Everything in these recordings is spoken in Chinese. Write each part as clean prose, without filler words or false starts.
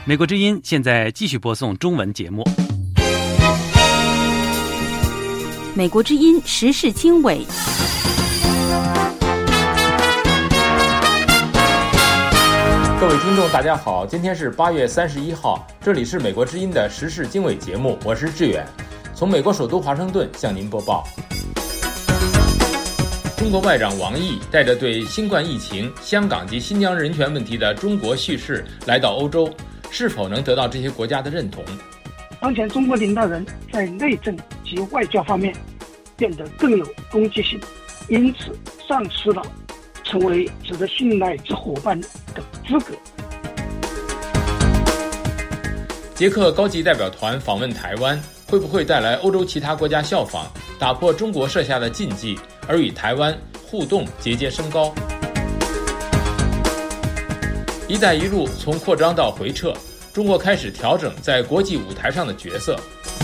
美国之音现在继续播送中文节目。 美国之音时事经纬。 各位听众大家好，今天是8月31号，这里是美国之音的时事经纬节目，我是志远，从美国首都华盛顿向您播报。中国外长王毅带着对新冠疫情、香港及新疆人权问题的中国叙事来到欧洲，是否能得到这些国家的认同？ 当前中国领导人在内政及外交方面变得更有攻击性，因此丧失了成为值得信赖之伙伴的资格。 捷克高级代表团访问台湾，会不会带来欧洲其他国家效仿，打破中国设下的禁忌，而与台湾互动节节升高？一带一路从扩张到回撤，中国开始调整在国际舞台上的角色。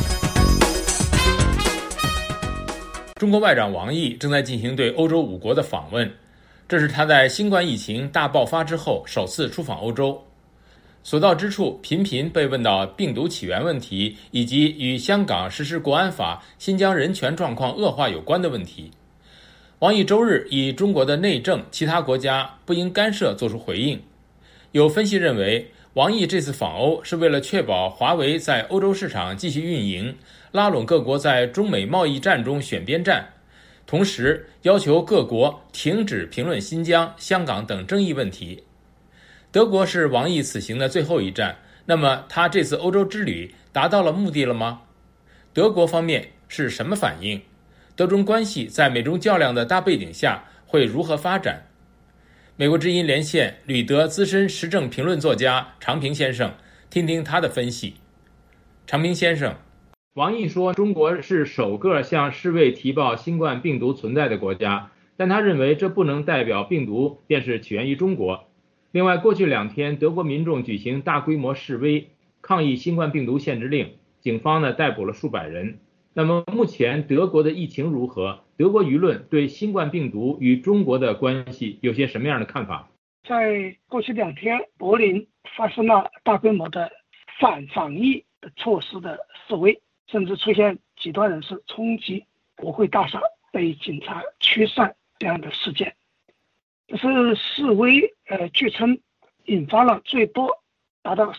中国外长王毅正在进行对欧洲5国的访问，这是他在新冠疫情大爆发之后首次出访欧洲。所到之处频频被问到病毒起源问题，以及与香港实施国安法、新疆人权状况恶化有关的问题。王毅周日以中国的内政其他国家不应干涉作出回应。有分析认为，王毅这次访欧是为了确保华为在欧洲市场继续运营，拉拢各国在中美贸易战中选边站，同时要求各国停止评论新疆、香港等争议问题。德国是王毅此行的最后一站，那么他这次欧洲之旅达到了目的了吗？德国方面是什么反应？德中关系在美中较量的大背景下会如何发展？美国之音连线旅德资深时政评论作家常平先生，听听他的分析。常平先生，王毅说中国是首个向世卫提报新冠病毒存在的国家，但他认为这不能代表病毒便是起源于中国。另外，过去2天德国民众举行大规模示威，抗议新冠病毒限制令，警方逮捕了数百人。那么目前德国的疫情如何？德国舆论对新冠病毒与中国的关系有些什么样的看法？ 在过去2天，柏林发生了大规模的反防疫的措施的示威，甚至出现极端人士冲击国会大厦，被警察驱散这样的事件。这是示威据称引发了最多达到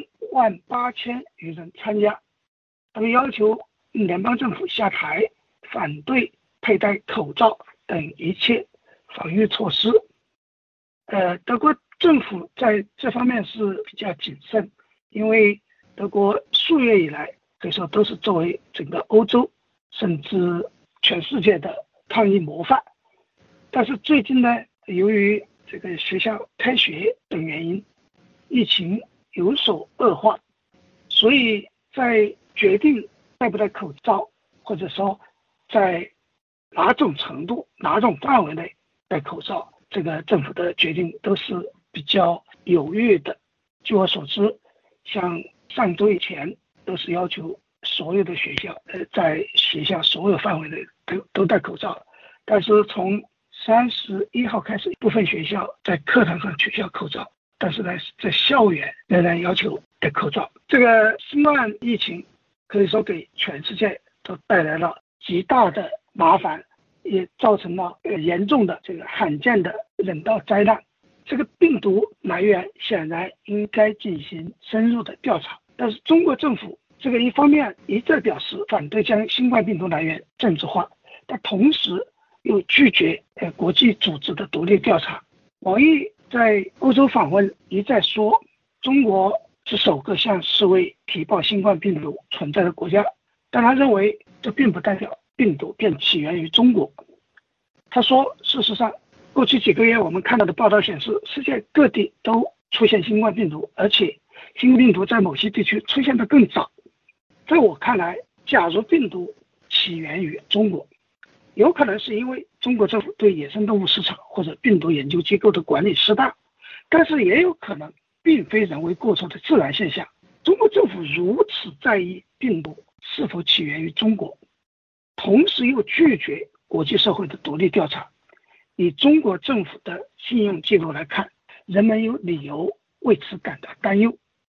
38000余人参加。他们要求联邦政府下台，反对佩戴口罩等一切防御措施。德国政府在这方面是比较谨慎，因为德国数月以来可以说都是作为整个欧洲甚至全世界的抗疫模范。但是最近呢，由于这个学校开学等原因，疫情有所恶化，所以在决定戴不戴口罩，或者说在哪种程度、哪种范围内戴口罩，这个政府的决定都是比较犹豫的。据我所知，像上周以前都是要求所有的学校在学校所有范围内都戴口罩，但是从31号开始，部分学校在课堂上取消口罩，但是呢，在校园仍然要求戴口罩。这个新冠疫情可以说给全世界都带来了极大的麻烦，也造成了严重的这个罕见的人道灾难。这个病毒来源显然应该进行深入的调查，但是中国政府这个一方面一再表示反对将新冠病毒来源政治化，但同时又拒绝国际组织的独立调查。王毅在欧洲访问一再说，中国是首个向世卫提报新冠病毒存在的国家，但他认为这并不代表病毒便起源于中国。他说，事实上过去几个月我们看到的报道显示，世界各地都出现新冠病毒，而且新冠病毒在某些地区出现得更早。在我看来，假如病毒起源于中国，有可能是因为中国政府对野生动物市场或者病毒研究机构的管理失当，但是也有可能并非人为过错的自然现象。中国政府如此在意病毒是否起源于中国，同时又拒绝国际社会的独立调查，以中国政府的信用记录来看，人们有理由为此感到担忧。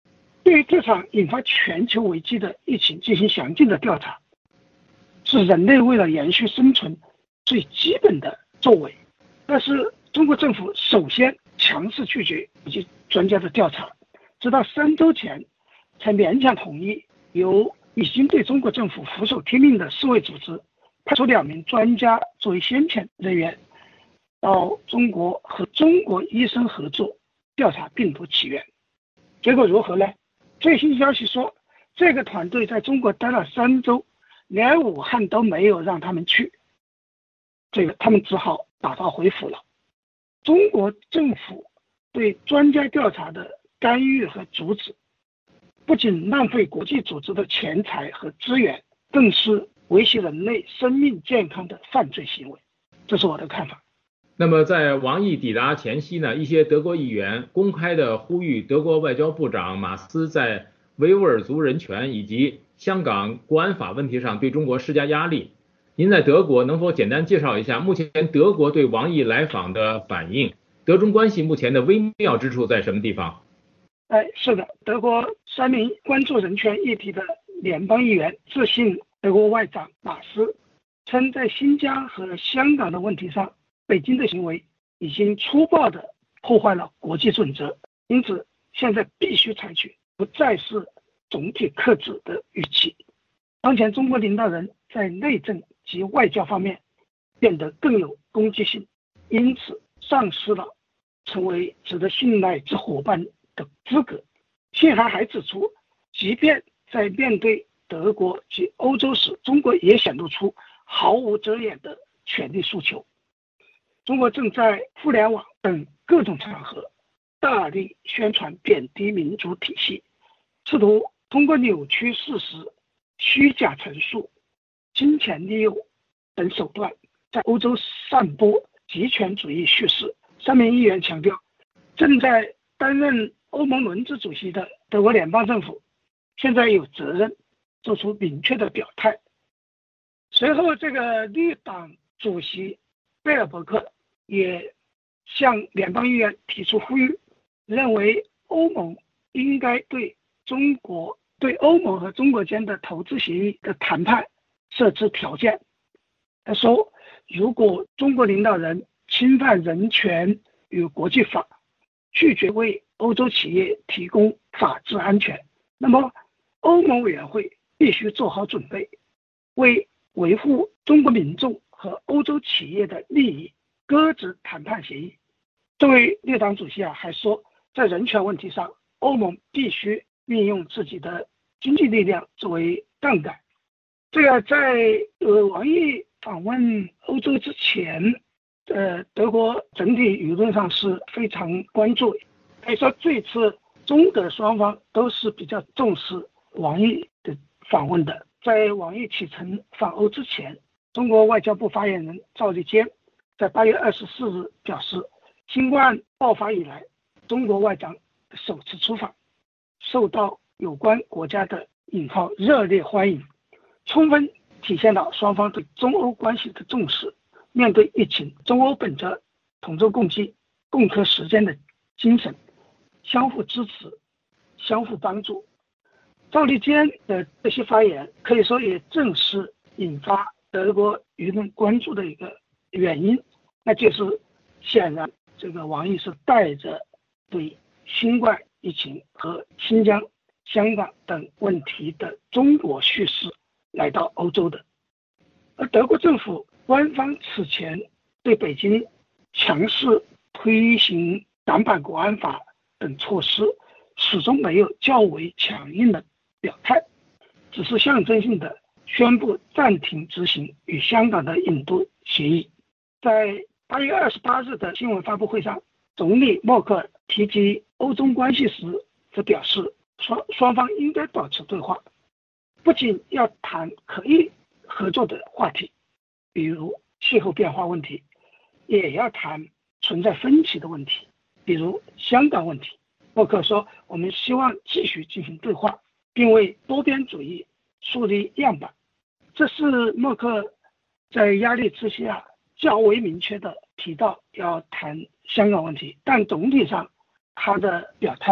对于这场引发全球危机的疫情进行详尽的调查，是人类为了延续生存最基本的作为。但是中国政府首先强势拒绝以及专家的调查，直到3周前才勉强同意由已经对中国政府俯首听命的世卫组织派出2名专家作为先遣人员到中国和中国医生合作调查病毒起源。结果如何呢？最新消息说，这个团队在中国待了3周，连武汉都没有让他们去，他们只好打道回府了。中国政府对专家调查的干预和阻止，不仅浪费国际组织的钱财和资源，更是危及人类生命健康的犯罪行为。这是我的看法。 那么在王毅抵达前夕呢，一些德国议员公开的呼吁德国外交部长马斯在维吾尔族人权以及香港国安法问题上对中国施加压力。您在德国能否简单介绍一下目前德国对王毅来访的反应？德中关系目前的微妙之处在什么地方？ 是的，德国3名关注人权议题的联邦议员致信德国外长马斯，称在新疆和香港的问题上，北京的行为已经粗暴地破坏了国际准则，因此现在必须采取不再是总体克制的语气。当前中国领导人在内政及外交方面变得更有攻击性，因此丧失了成为值得信赖之伙伴的资格。信函还指出，即便在面对德国及欧洲时，中国也显露出毫无遮掩的权力诉求。中国正在互联网等各种场合大力宣传贬低民主体系，试图通过扭曲事实、虚假陈述、金钱利诱等手段在欧洲散播极权主义叙事。3名议员强调，正在担任欧盟轮值主席的德国联邦政府现在有责任做出明确的表态。随后，这个绿党主席贝尔伯克也向联邦议员提出呼吁，认为欧盟应该对欧盟和中国间的投资协议的谈判设置条件。他说，如果中国领导人侵犯人权与国际法，拒绝为欧洲企业提供法治安全，那么欧盟委员会必须做好准备，为维护中国民众和欧洲企业的利益搁置谈判协议。这位绿党主席还说，在人权问题上，欧盟必须运用自己的经济力量作为杠杆。这个在王毅访问欧洲之前，德国整体舆论上是非常关注，可以说这次中德双方都是比较重视王毅的访问的。在王毅启程访欧之前，中国外交部发言人赵立坚在8月24日表示，新冠爆发以来，中国外长首次出访，受到有关国家的热烈欢迎，充分体现了双方对中欧关系的重视。面对疫情，中欧本着同舟共济、共克时艰的精神，相互支持、相互帮助。赵立坚的这些发言可以说也正是引发德国舆论关注的一个原因，那就是显然这个王毅是带着对新冠疫情和新疆、香港等问题的中国叙事来到欧洲的。而德国政府官方此前对北京强势推行港版国安法等措施始终没有较为强硬的表态，只是象征性的宣布暂停执行与香港的引渡协议。在8月28日的新闻发布会上，总理默克尔提及欧中关系时则表示，双方应该保持对话，不仅要谈可以合作的话题，比如气候变化问题，也要谈存在分歧的问题，比如香港问题。默克尔说，我们希望继续进行对话，并为多边主义树立样板。这是默克尔在压力之下较为明确地提到要谈香港问题，但总体上他的表态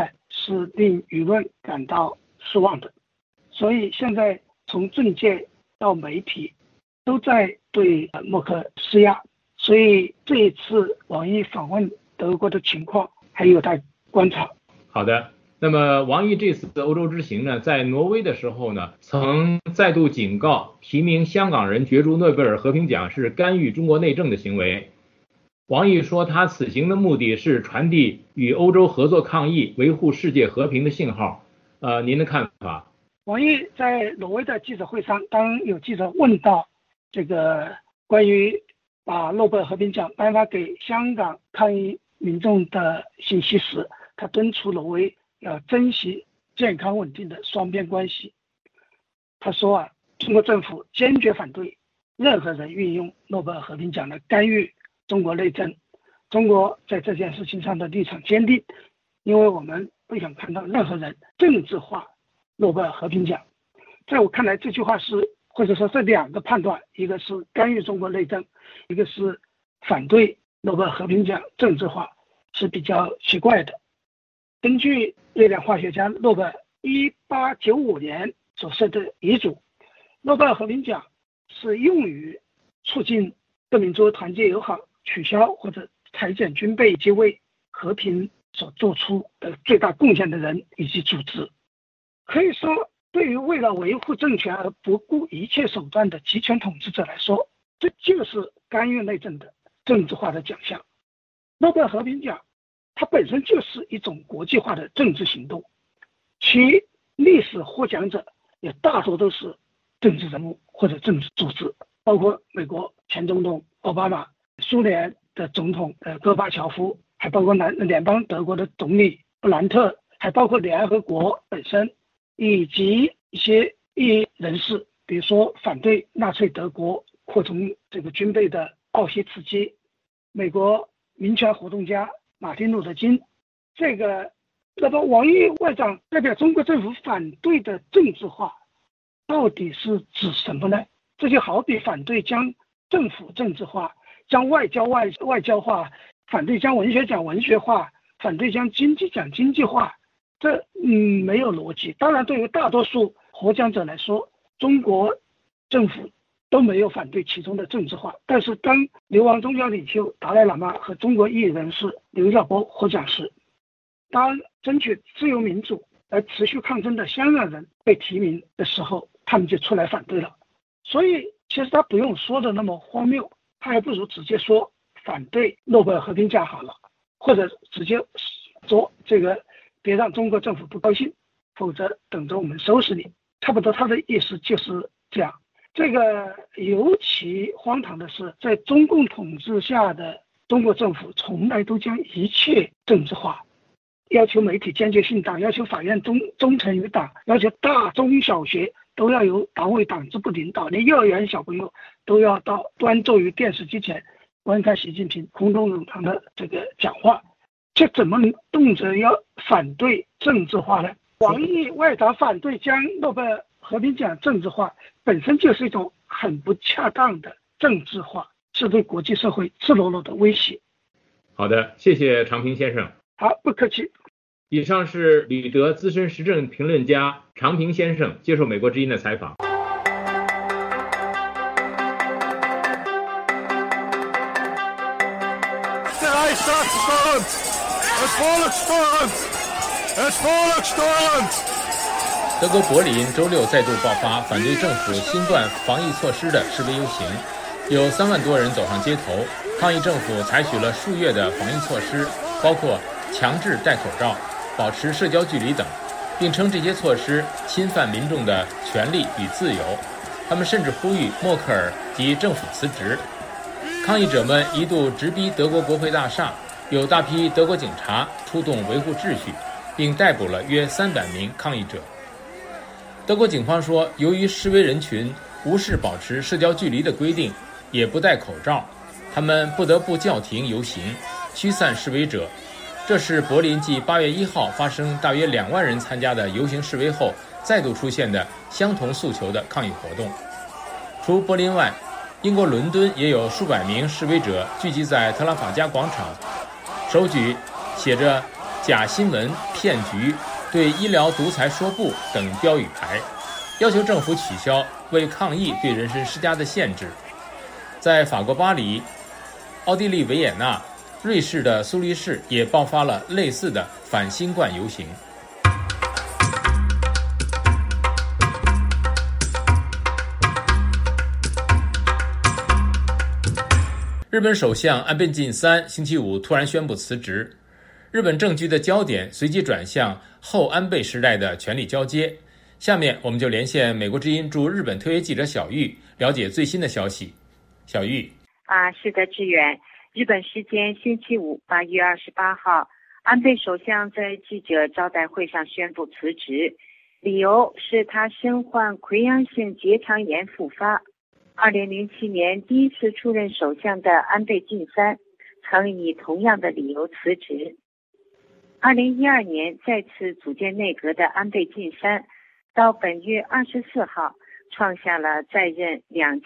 是令舆论感到失望的。所以现在从政界到媒体都在对默克尔施压，所以这一次王毅访问德国的情况还有待观察。 好的，那么王毅这次的欧洲之行呢，在挪威的时候呢，曾再度警告提名香港人角逐诺贝尔和平奖是干预中国内政的行为。王毅说，他此行的目的是传递与欧洲合作抗疫、维护世界和平的信号。您的看法？ 王毅在挪威的记者会上，当有记者问到这个关于把诺贝尔和平奖颁发给香港抗议民众的信息时，他敦促挪威要珍惜健康稳定的双边关系。他说中国政府坚决反对任何人运用诺贝尔和平奖来干预中国内政。中国在这件事情上的立场坚定，因为我们不想看到任何人政治化诺贝尔和平奖。在我看来，这句话是或者说这两个判断，一个是干预中国内政，一个是反对诺贝尔和平奖政治化，是比较奇怪的。根据瑞典化学家诺贝尔1895年所设的遗嘱，诺贝尔和平奖是用于促进各民族团结友好、取消或者裁减军备及为和平所做出的最大贡献的人以及组织。可以说，对于为了维护政权而不顾一切手段的集权统治者来说，这就是干预内政的政治化的奖项。诺贝尔和平奖它本身就是一种国际化的政治行动，其历史获奖者也大多都是政治人物或者政治组织，包括美国前总统奥巴马、苏联的总统戈巴乔夫，还包括联邦德国的总理布兰特，还包括联合国本身，以及一些异议人士，比如说反对纳粹德国扩充这个军备的奥西茨基，美国民权活动家马丁·路德·金。那么王毅外长代表中国政府反对的政治化到底是指什么呢？这就好比反对将政府政治化，将外交化，反对将文学奖文学化，反对将经济奖经济化，这没有逻辑。当然，对于大多数获奖者来说，中国政府都没有反对其中的政治化。但是当流亡宗教领袖达赖喇嘛和中国异议人士刘晓波获奖时，当争取自由民主而持续抗争的香港人被提名的时候，他们就出来反对了。所以其实他不用说的那么荒谬，他还不如直接说反对诺贝尔和平奖好了，或者直接说这个别让中国政府不高兴，否则等着我们收拾你。差不多他的意思就是这样。这个尤其荒唐的是，在中共统治下的中国政府从来都将一切政治化，要求媒体坚决信党，要求法院忠诚于党，要求大中小学都要由党委党支部领导，连幼儿园小朋友都要到端坐于电视机前观看习近平空中冗长的这个讲话，这怎么动辄要反对政治化呢？王毅外长反对将诺贝尔和平奖政治化，本身就是一种很不恰当的政治化，是对国际社会赤裸裸的威胁。 好的，谢谢常平先生。 好，不客气。 以上是旅德资深时政评论家常平先生接受美国之音的采访。德国柏林周六再度爆发反对政府新冠防疫措施的示威游行，有3万多人走上街头，抗议政府采取了数月的防疫措施，包括强制戴口罩、保持社交距离等，并称这些措施侵犯民众的权利与自由。他们甚至呼吁默克尔及政府辞职。抗议者们一度直逼德国国会大厦，有大批德国警察出动维护秩序，并逮捕了约300名抗议者。德国警方说，由于示威人群无视保持社交距离的规定，也不戴口罩，他们不得不叫停游行，驱散示威者。这是柏林继8月1号发生大约2万人参加的游行示威后再度出现的相同诉求的抗议活动。除柏林外，英国伦敦也有数百名示威者聚集在特拉法加广场，手举写着假新闻、骗局、 对医疗独裁说不等标语牌，要求政府取消为抗疫对人身施加的限制。在法国巴黎、奥地利维也纳、瑞士的苏黎世也爆发了类似的反新冠游行。日本首相安倍晋三星期五突然宣布辞职，日本政局的焦点随即转向后安倍时代的权力交接。下面我们就连线美国之音驻日本特约记者小玉，了解最新的消息。小玉。 是的，志远。日本时间星期五8月28号，安倍首相在记者招待会上宣布辞职，理由是他身患溃疡性结肠炎复发。2007年第一次出任首相的安倍晋三曾以同样的理由辞职。2012年再次组建内阁的安倍晋三到本月24号创下了在任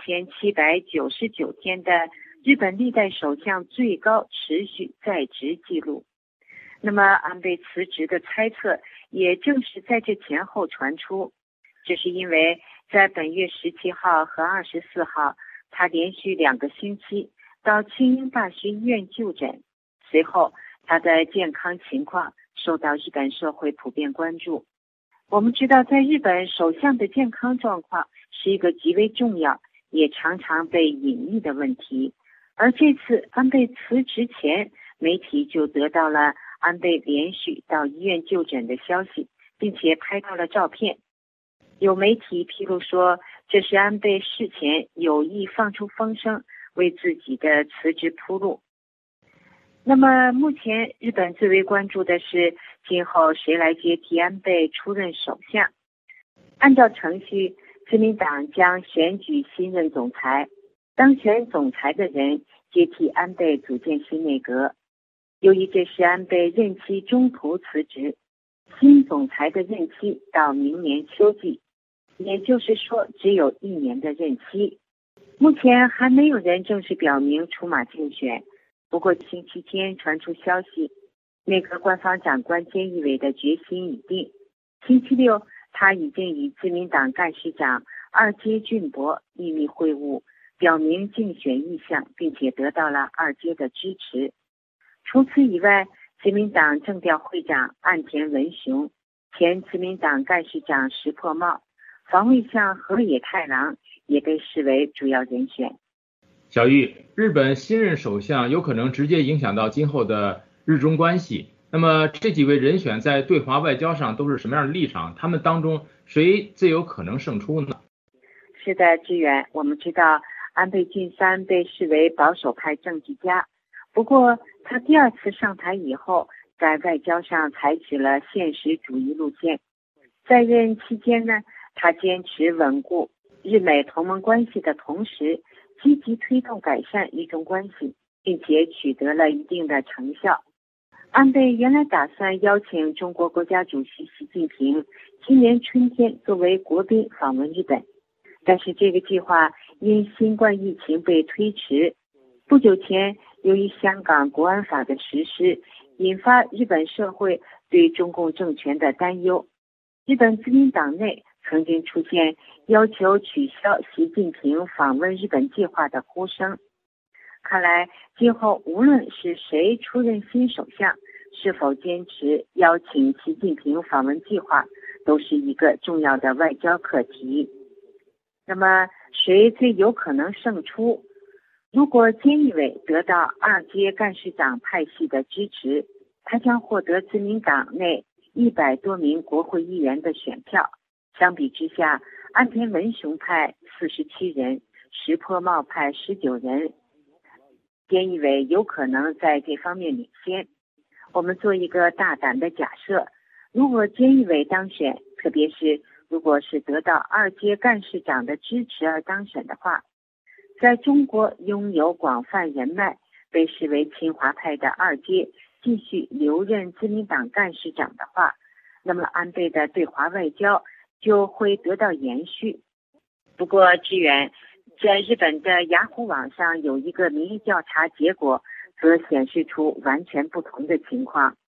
2799天的日本历代首相最高持续在职记录。那么安倍辞职的猜测也正是在这前后传出，这是因为在本月17号和24号，他连续2个星期到庆应大学医院就诊，随后他的健康情况受到日本社会普遍关注。我们知道，在日本首相的健康状况是一个极为重要也常常被隐匿的问题，而这次安倍辞职前，媒体就得到了安倍连续到医院就诊的消息，并且拍到了照片。有媒体披露说，这是安倍事前有意放出风声，为自己的辞职铺路。那么目前日本最为关注的是今后谁来接替安倍出任首相。按照程序，自民党将选举新任总裁，当选总裁的人接替安倍组建新内阁。由于这是安倍任期中途辞职，新总裁的任期到明年秋季，也就是说只有1年的任期。目前还没有人正式表明出马竞选，不过星期天传出消息，内阁官方长官菅义伟的决心已定。星期六，他已经与自民党干事长二阶俊博秘密会晤，表明竞选意向，并且得到了二阶的支持。除此以外，自民党政调会长岸田文雄、前自民党干事长石破茂、防卫相河野太郎也被视为主要人选。 小玉，日本新任首相有可能直接影响到今后的日中关系。那么这几位人选在对华外交上都是什么样的立场？他们当中谁最有可能胜出呢？ 是的，志远，我们知道安倍晋三被视为保守派政治家，不过他第2次上台以后，在外交上采取了现实主义路线。在任期间呢，他坚持稳固日美同盟关系的同时，积极推动改善日中关系，并且取得了一定的成效。安倍原来打算邀请中国国家主席习近平今年春天作为国宾访问日本，但是这个计划因新冠疫情被推迟。不久前，由于香港国安法的实施，引发日本社会对中共政权的担忧。日本自民党内曾经出现要求取消习近平访问日本计划的呼声。看来今后无论是谁出任新首相，是否坚持邀请习近平访问计划，都是一个重要的外交课题。那么谁最有可能胜出？如果菅义伟得到二阶干事长派系的支持，他将获得自民党内100多名国会议员的选票。相比之下，岸田文雄派47人，石破茂派19人，菅义伟有可能在这方面领先。我们做一个大胆的假设，如果菅义伟当选，特别是如果是得到二阶干事长的支持而当选的话，在中国拥有广泛人脉，被视为亲华派的二阶继续留任自民党干事长的话，那么安倍的对华外交就会得到延续。不过志远，在日本的雅虎网上有一个民意调查结果则显示出完全不同的情况。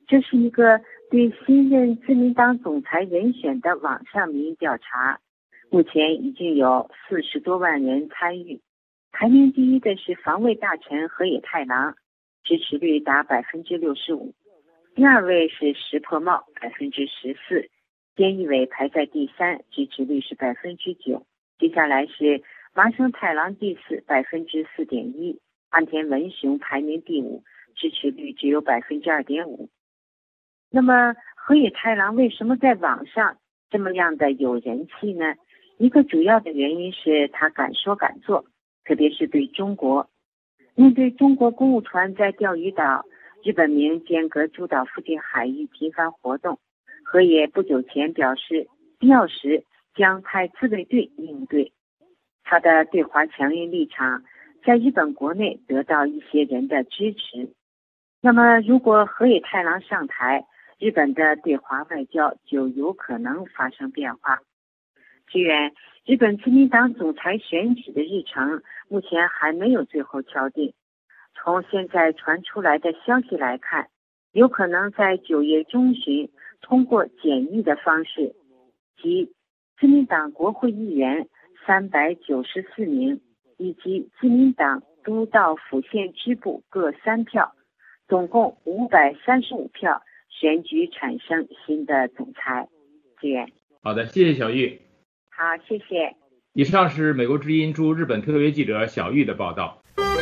这是一个对新任自民党总裁人选的网上民意调查，目前已经有40多万人参与。排名第一的是防卫大臣河野太郎，支持率达 65%， 第二位是石破茂 14%， 菅义伟排在第3，支持率是 9%， 接下来是麻生太郎第4 4.1%， 岸田文雄排名第5，支持率只有 2.5%。 那么河野太郎为什么在网上这么样的有人气呢？一个主要的原因是他敢说敢做，特别是对中国。面对中国公务船在钓鱼岛、日本名尖阁诸岛附近海域频繁活动，河野不久前表示必要时将派自卫队应对。他的对华强硬立场在日本国内得到一些人的支持。那么如果河野太郎上台，日本的对华外交就有可能发生变化。虽然日本自民党总裁选举的日程目前还没有最后敲定，从现在传出来的消息来看，有可能在9月中旬通过简易的方式，即自民党国会议员394名以及自民党都道府县支部各3票，总共535票，选举产生新的总裁。志远。 好的，谢谢小玉。 好，谢谢。 以上是美国之音驻日本特约记者小玉的报道。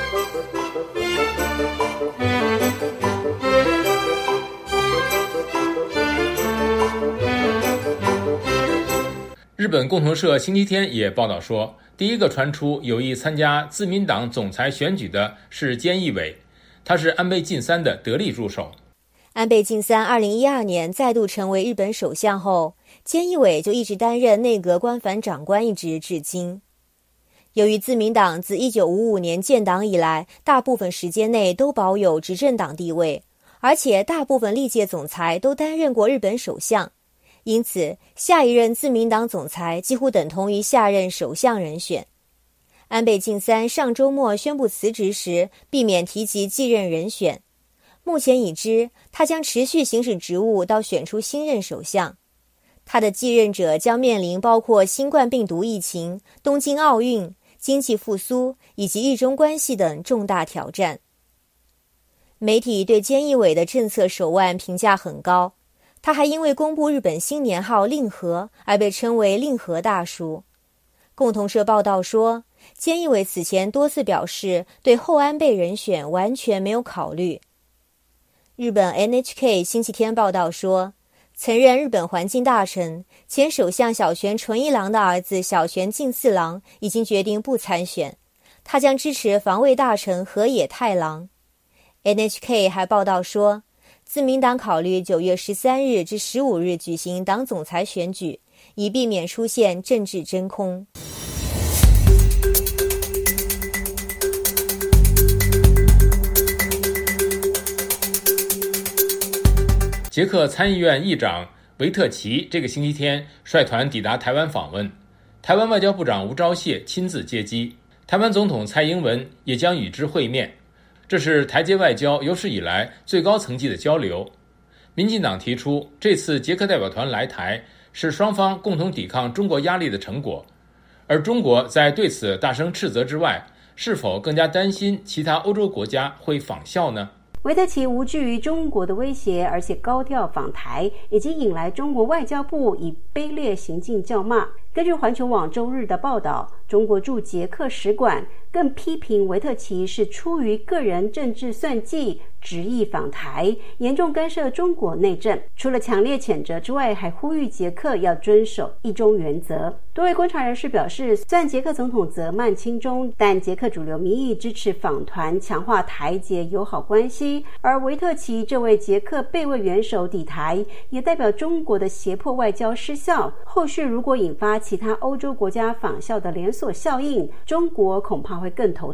日本共同社星期天也报道说，第一个传出有意参加自民党总裁选举的是菅义伟，他是安倍晋三的得力助手。 安倍晋三2012年再度成为日本首相后，菅义伟就一直担任内阁官房长官一职至今。由于自民党自1955年建党以来，大部分时间内都保有执政党地位，而且大部分历届总裁都担任过日本首相，因此下一任自民党总裁几乎等同于下任首相人选。安倍晋三上周末宣布辞职时，避免提及继任人选。目前已知，他将持续行使职务到选出新任首相。他的继任者将面临包括新冠病毒疫情、东京奥运、经济复苏以及日中关系等重大挑战。媒体对菅义伟的政策手腕评价很高，他还因为公布日本新年号令和而被称为令和大叔。共同社报道说，菅义伟此前多次表示对后安倍人选完全没有考虑。日本 NHK 星期天报道说，曾任日本环境大臣、前首相小泉纯一郎的儿子小泉进次郎已经决定不参选，他将支持防卫大臣河野太郎。NHK 还报道说，自民党考虑9月13日至15日举行党总裁选举，以避免出现政治真空。 捷克参议院议长维特奇这个星期天率团抵达台湾访问，台湾外交部长吴钊燮亲自接机，台湾总统蔡英文也将与之会面。这是台捷外交有史以来最高层级的交流。民进党提出，这次捷克代表团来台是双方共同抵抗中国压力的成果，而中国在对此大声斥责之外，是否更加担心其他欧洲国家会仿效呢？ 维特奇无惧于中国的威胁，而且高调访台，已经引来中国外交部以卑劣行径叫骂。根据环球网周日的报道，中国驻捷克使馆更批评维特奇是出于个人政治算计，执意访台，严重干涉中国内政。除了强烈谴责之外，还呼吁捷克要遵守一中原则。多位观察人士表示，虽然捷克总统责慢亲中，但捷克主流民意支持访团强化台捷友好关系，而维特奇这位捷克备位元首抵台，也代表中国的胁迫外交失效。后续如果引发其他欧洲国家仿效的连锁效应，中国恐怕会更头痛。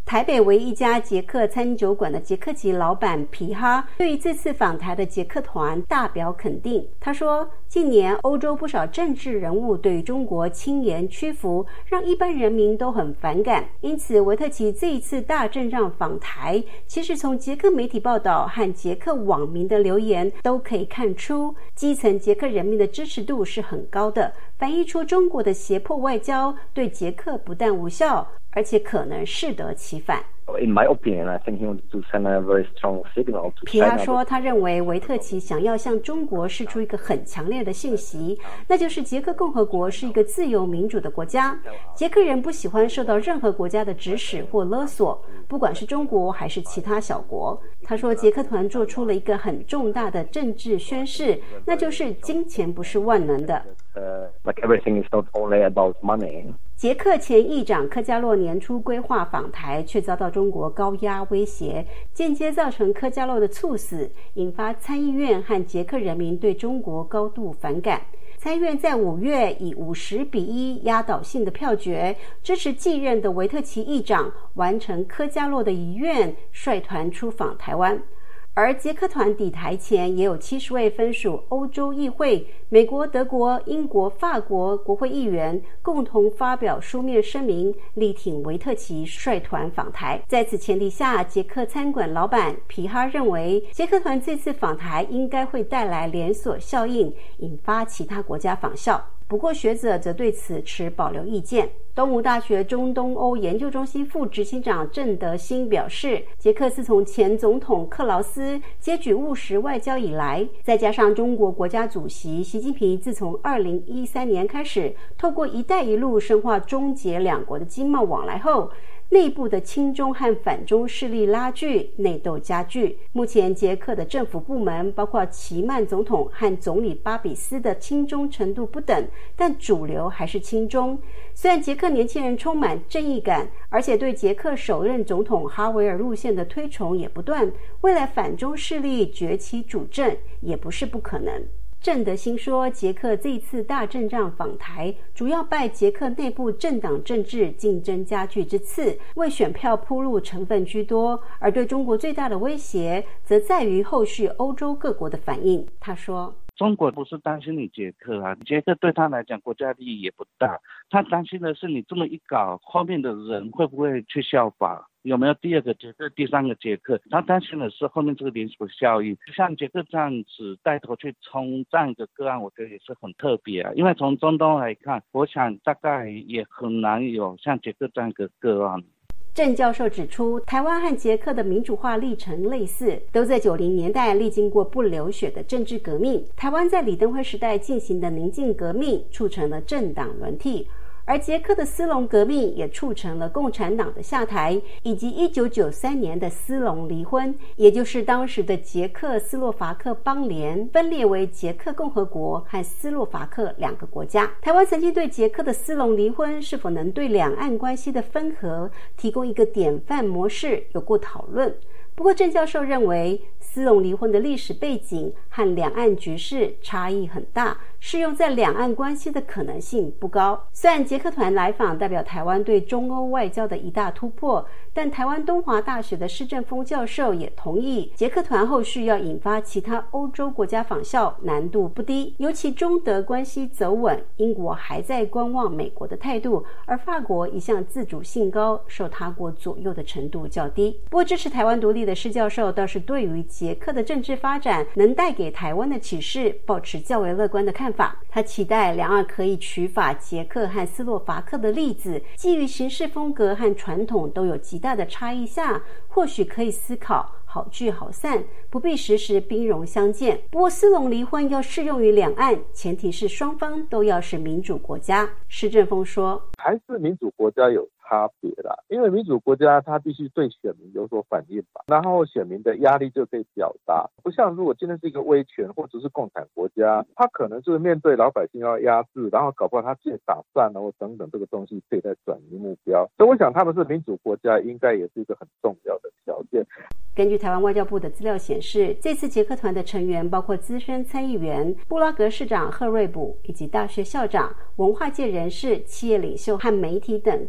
台北唯一一家捷克餐酒馆的捷克籍老板皮哈对于这次访台的捷克团大表肯定。他说，近年欧洲不少政治人物对于中国轻言屈服，让一般人民都很反感，因此维特奇这一次大阵仗访台，其实从捷克媒体报道和捷克网民的留言都可以看出，基层捷克人民的支持度是很高的，反映出中国的胁迫外交对捷克不但无效，而且可能适得其反。 In my opinion, I think he wanted to send a very strong signal to China. 皮哈说，他认为维特奇想要向中国释出一个很强烈的信息，那就是捷克共和国是一个自由民主的国家，捷克人不喜欢受到任何国家的指使或勒索，不管是中国还是其他小国。他说，捷克团做出了一个很重大的政治宣示，那就是金钱不是万能的。 Like everything is not only about money. 捷克前议长科加洛年初规划访台，却遭到中国高压威胁，间接造成科加洛的猝死，引发参议院和捷克人民对中国高度反感。参议院在5月以50-1压倒性的票决支持继任的维特奇议长完成科加洛的遗愿，率团出访台湾。而捷克团抵台前，也有70位分属欧洲议会、美国、德国、英国、法国国会议员共同发表书面声明，力挺维特奇率团访台。在此前提下，捷克餐馆老板皮哈认为，捷克团这次访台应该会带来连锁效应，引发其他国家仿效。不过学者则对此持保留意见。东吴大学中东欧研究中心副执行长郑德兴表示，捷克自从前总统克劳斯接举务实外交以来，再加上中国国家主席习近平自从2013年开始透过一带一路深化中捷两国的经贸往来后，内部的亲中和反中势力拉锯，内斗加剧。目前捷克的政府部门包括齐曼总统和总理巴比斯的亲中程度不等，但主流还是亲中。虽然捷克年轻人充满正义感，而且对捷克首任总统哈维尔路线的推崇也不断，未来反中势力崛起主政也不是不可能。郑德兴说，捷克这一次大阵仗访台，主要拜捷克内部政党政治竞争加剧之赐，为选票铺路成分居多，而对中国最大的威胁则在于后续欧洲各国的反应。他说， 中国不是担心你捷克啊，捷克对他来讲国家利益也不大，他担心的是你这么一搞，后面的人会不会去效仿，有没有第二个捷克、第三个捷克？他担心的是后面这个连锁效应。像捷克这样子带头去冲这样一个个案，我觉得也是很特别啊。因为从中东来看，我想大概也很难有像捷克这样一个个案。 郑教授指出，台湾和捷克的民主化历程类似，都在90年代历经过不流血的政治革命。台湾在李登辉时代进行的宁静革命，促成了政党轮替。而捷克的斯隆革命也促成了共产党的下台，以及1993年的斯隆离婚，也就是当时的捷克斯洛伐克邦联分裂为捷克共和国和斯洛伐克两个国家。台湾曾经对捷克的斯隆离婚是否能对两岸关系的分和提供一个典范模式有过讨论。不过郑教授认为，斯隆离婚的历史背景和两岸局势差异很大，适用在两岸关系的可能性不高。虽然捷克团来访代表台湾对中欧外交的一大突破，但台湾东华大学的施正峰教授也同意，捷克团后续要引发其他欧洲国家仿效难度不低，尤其中德关系走稳，英国还在观望美国的态度，而法国一向自主性高，受他国左右的程度较低。不过支持台湾独立的施教授倒是对于捷克的政治发展能带给台湾的启示抱持较为乐观的看法。他期待两岸可以取法捷克和斯洛伐克的例子，基于行事风格和传统都有极大的差异下，或许可以思考好聚好散，不必时时兵戎相见。不过斯隆离婚要适用于两岸，前提是双方都要是民主国家。施正峰说， 还是民主国家有差别啦，因为民主国家它必须对选民有所反应嘛，然后选民的压力就可以表达。不像如果今天是一个威权或者是共产国家，他可能就是面对老百姓要压制，然后搞不好他自己打战啊或等等这个东西可以再转移目标。所以我想他们是民主国家，应该也是一个很重要的条件。 根据台湾外交部的资料显示，这次捷克团的成员包括资深参议员、布拉格市长赫瑞卜，以及大学校长、文化界人士、企业领袖和媒体等共80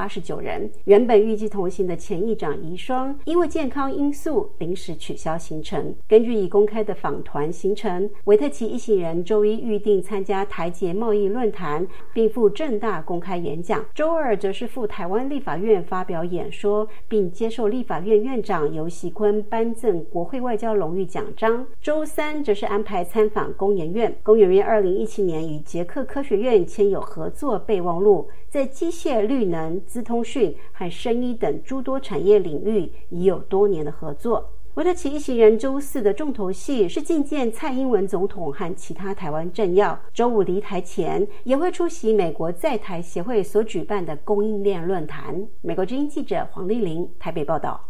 89人。原本预计同行的前议长遗孀因为健康因素临时取消行程。根据已公开的访团行程，韦特奇一行人周一预定参加台捷贸易论坛，并赴政大公开演讲。周二则是赴台湾立法院发表演说，并接受立法院院长游锡堃颁赠国会外交荣誉奖章。周三则是安排参访工研院。工研院2017年与捷克科学院签有合作备忘录，在机械、绿能、资通讯和生医等诸多产业领域已有多年的合作。韦特奇一行人周四的重头戏是觐见蔡英文总统和其他台湾政要。周五离台前也会出席美国在台协会所举办的供应链论坛。美国之音记者黄丽玲台北报道。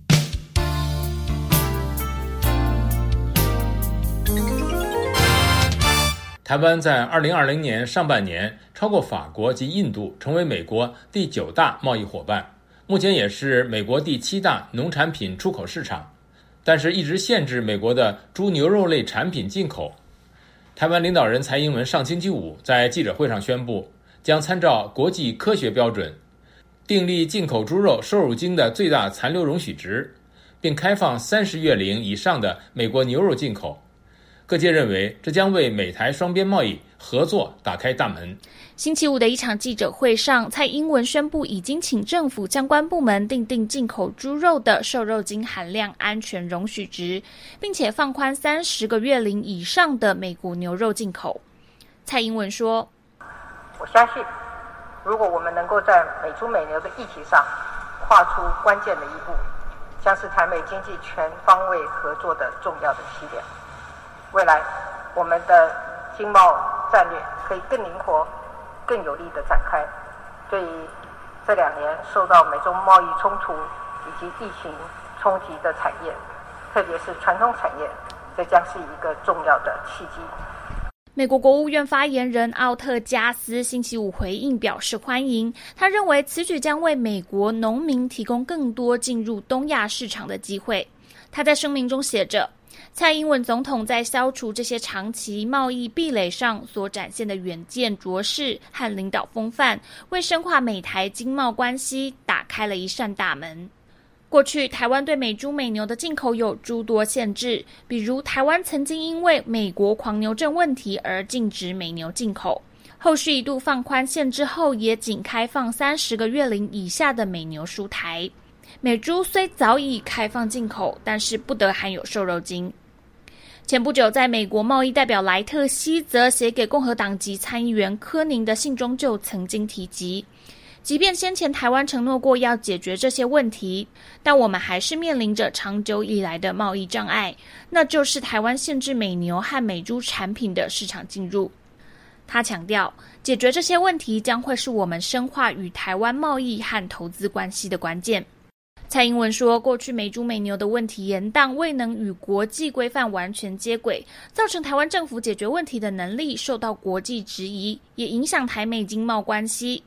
台湾在2020年上半年超过法国及印度，成为美国第9大贸易伙伴，目前也是美国第7大农产品出口市场，但是一直限制美国的猪牛肉类产品进口。台湾领导人蔡英文上星期五在记者会上宣布，将参照国际科学标准，订立进口猪肉瘦肉精的最大残留容许值，并开放30月龄以上的美国牛肉进口。各界认为，这将为美台双边贸易合作打开大门。 星期五的一场记者会上，蔡英文宣布已经请政府相关部门订定进口猪肉的瘦肉精含量安全容许值，并且放宽30个月龄以上的美国牛肉进口。蔡英文说：“ 我相信，如果我们能够在美猪美牛的议题上跨出关键的一步，将是台美经济全方位合作的重要的起点。未来，我们的经贸战略可以更灵活、更有力地展开。对于这2年受到美中贸易冲突以及疫情冲击的产业，特别是传统产业，这将是一个重要的契机。” 美国国务院发言人奥特加斯星期五回应表示欢迎，他认为此举将为美国农民提供更多进入东亚市场的机会。他在声明中写着：“蔡英文总统在消除这些长期贸易壁垒上所展现的远见卓识和领导风范，为深化美台经贸关系打开了一扇大门。”过去，台湾对美猪美牛的进口有诸多限制，比如台湾曾经因为美国狂牛症问题而禁止美牛进口，后续一度放宽限制后，也仅开放30个月龄以下的美牛输台。美猪虽早已开放进口，但是不得含有瘦肉精。前不久，在美国贸易代表莱特希则写给共和党籍参议员柯宁的信中就曾经提及，即便先前台湾承诺过要解决这些问题，但我们还是面临着长久以来的贸易障碍，那就是台湾限制美牛和美猪产品的市场进入。他强调，解决这些问题将会是我们深化与台湾贸易和投资关系的关键。蔡英文说，过去美猪美牛的问题延宕，未能与国际规范完全接轨，造成台湾政府解决问题的能力受到国际质疑，也影响台美经贸关系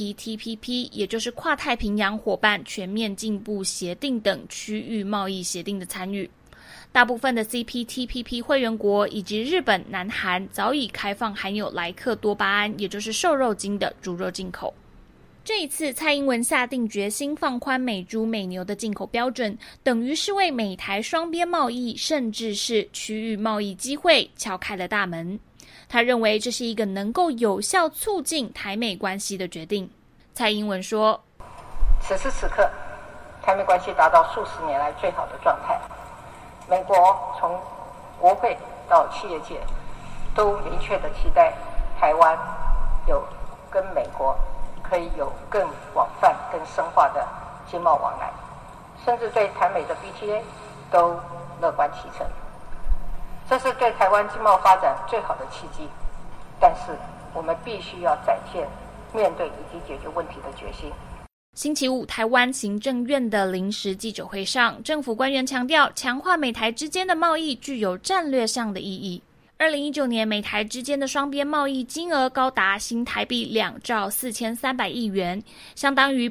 CPTPP， 也就是跨太平洋伙伴全面进步协定等区域贸易协定的参与。大部分的 CPTPP 会员国以及日本、南韩早已开放含有莱克多巴胺，也就是瘦肉精的猪肉进口。这一次，蔡英文下定决心放宽美猪美牛的进口标准，等于是为美台双边贸易甚至是区域贸易机会敲开了大门。他认为这是一个能够有效促进台美关系的决定。蔡英文说：“ 此时此刻，台美关系达到数十年来最好的状态。美国从国会到企业界都明确的期待台湾有跟美国可以有更广泛、更深化的经贸往来，甚至对台美的 BTA 都乐观其成。这是对台湾经贸发展最好的契机，但是我们必须要展现面对以及解决问题的决心。” 星期五，台湾行政院的临时记者会上，政府官员强调，强化美台之间的贸易具有战略上的意义。2019年，美台之间的双边贸易金额高达新台币2兆4300亿元，相当于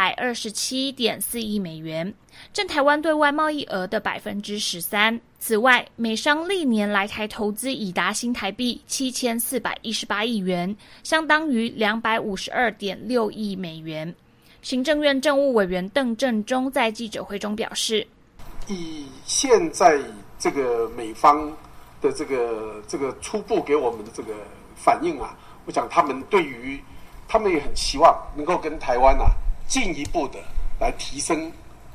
827.4亿美元，占台湾对外贸易额的13%。此外，美商历年来台投资已达新台币7418亿元，相当于252.6亿美元。 行政院政务委员邓正中在记者会中表示， 以现在这个美方的这个初步给我们的这个反应啊，我想他们也很期望能够跟台湾进一步的来提升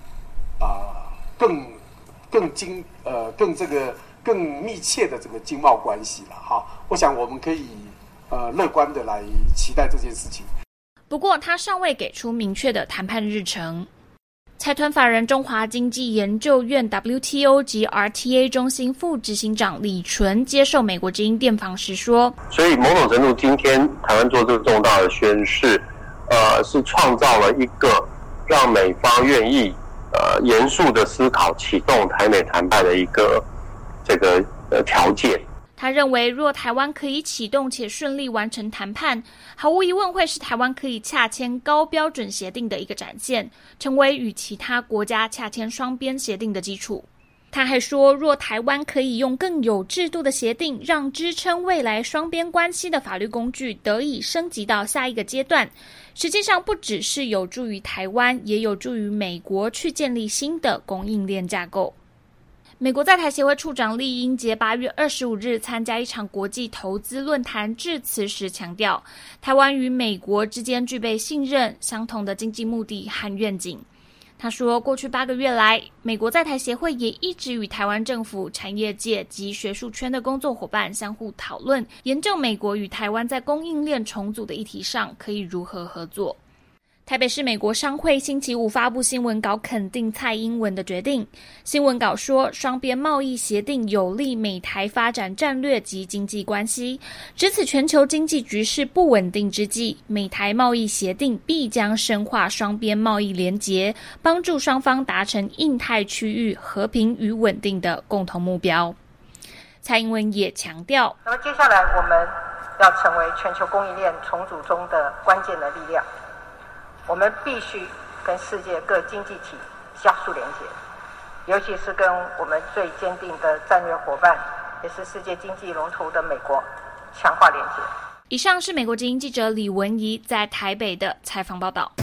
更密切的这个经贸关系了哈。我想我们可以乐观的来期待这件事情。 不过他尚未给出明确的谈判日程。财团法人中华经济研究院 WTO 及 RTA 中心副执行长李纯接受美国之音电访时说， 所以某种程度今天台湾做这个重大的宣示，是创造了一个让美方愿意严肃的思考启动台美谈判的一个条件。 他认为若台湾可以启动且顺利完成谈判，毫无疑问会是台湾可以洽签高标准协定的一个展现，成为与其他国家洽签双边协定的基础。他还说，若台湾可以用更有制度的协定，让支撑未来双边关系的法律工具得以升级到下一个阶段，实际上不只是有助于台湾，也有助于美国去建立新的供应链架构。美国在台协会处长酈英杰8月25日参加一场国际投资论坛致辞时强调，台湾与美国之间具备信任、相同的经济目的和愿景。他说，过去8个月来，美国在台协会也一直与台湾政府、产业界及学术圈的工作伙伴相互讨论，研究美国与台湾在供应链重组的议题上可以如何合作。台北市美国商会星期五发布新闻稿肯定蔡英文的决定。新闻稿说，双边贸易协定有利美台发展战略及经济关系。值此全球经济局势不稳定之际，美台贸易协定必将深化双边贸易连结，帮助双方达成印太区域和平与稳定的共同目标。蔡英文也强调， 那么接下来我们要成为全球供应链重组中的关键的力量。我们必须跟世界各经济体加速连结，尤其是跟我们最坚定的战略伙伴，也是世界经济龙头的美国强化连结。 以上是美国之音记者李文怡在台北的采访报道。